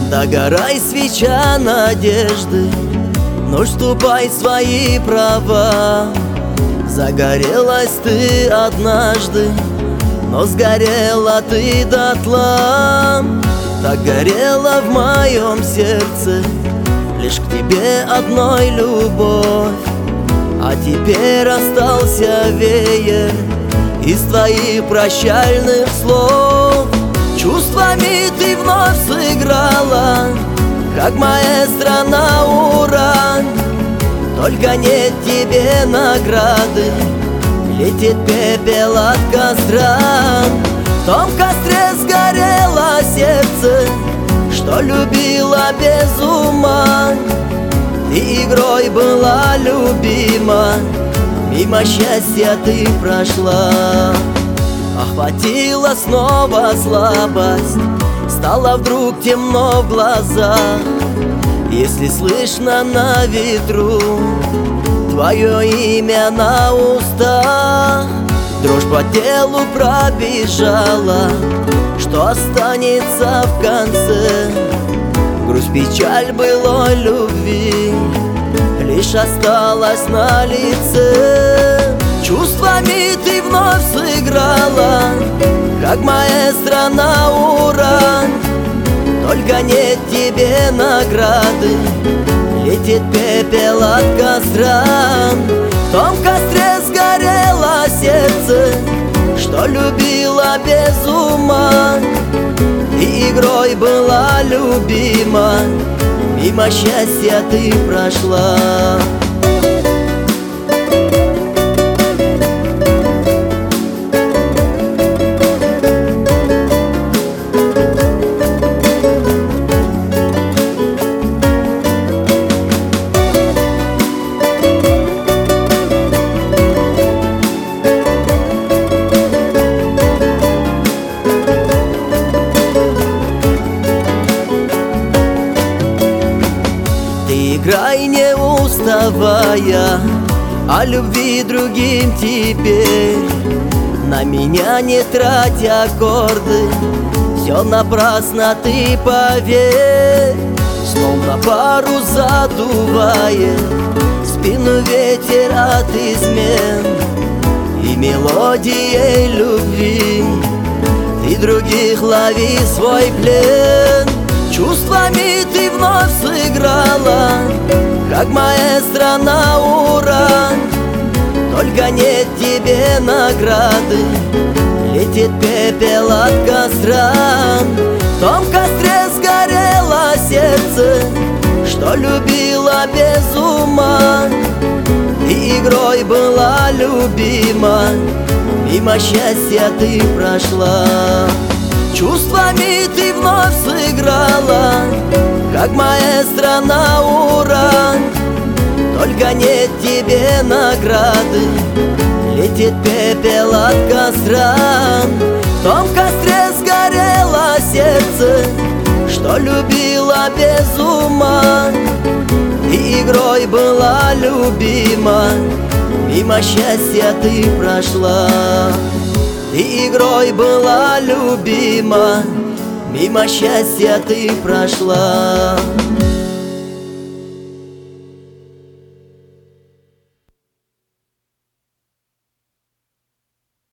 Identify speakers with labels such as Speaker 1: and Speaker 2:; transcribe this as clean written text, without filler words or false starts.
Speaker 1: Догорай, свеча надежды, но ступай свои права. Загорелась ты однажды, но сгорела ты дотла. Так горела в моем сердце лишь к тебе одной любовь. А теперь остался веер из твоих прощальных слов. Чувствами ты вновь сыграла, как маэстро на ура. Только нет тебе награды, летит пепел от костра. В том костре сгорело сердце, что любила без ума. Ты игрой была любима, мимо счастья ты прошла. Охватила снова слабость, стало вдруг темно в глазах. Если слышно на ветру твое имя на устах, дрожь по телу пробежала, что останется в конце? Грусть, печаль былой любви лишь осталась на лице. Чувствами ты вновь сыграла, как маэстро на ура. Только нет тебе награды, летит пепел от костра. В том костре сгорело сердце, что любила без ума. И игрой была любима, мимо счастья ты прошла. Ты играй, не уставая, о любви другим теперь. На меня не трать аккорды, все напрасно, ты поверь. Словно парус задувает спину ветер от измен и мелодией любви ты других лови свой плен. Чувствами ты вновь сыграла, как маэстро на ура. Только нет тебе награды, летит пепел от костра. В том костре сгорело сердце, что любила без ума. И игрой была любима, мимо счастья ты прошла. Чувствами ты вновь сыграла, как маэстро на ура. Только нет тебе награды, летит пепел от костра. В том костре сгорело сердце, что любила без ума. И игрой была любима, мимо счастья ты прошла. И игрой была любима, мимо счастья ты прошла.